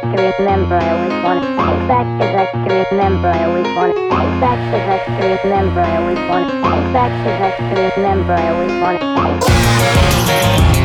can remember, I always want it back as I can remember, I always want it back as I can remember, I always want it back as I can remember, I always want it.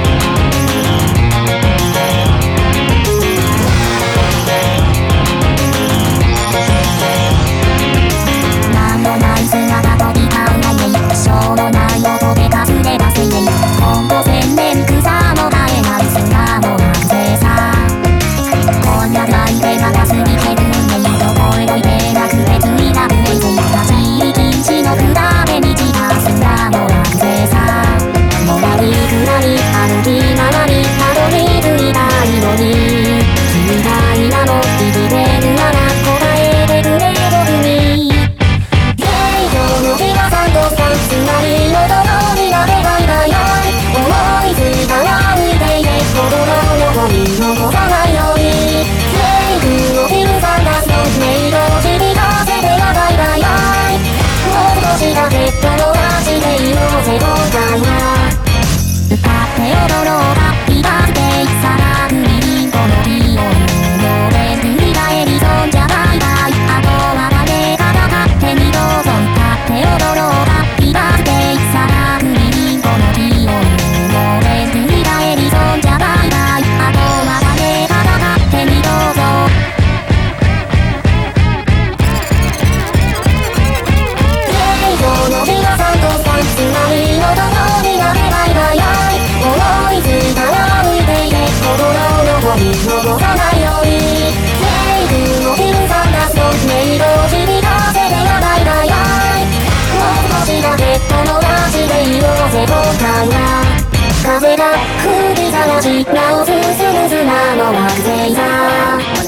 風が吹きさらし、なおすすむ砂の惑星さ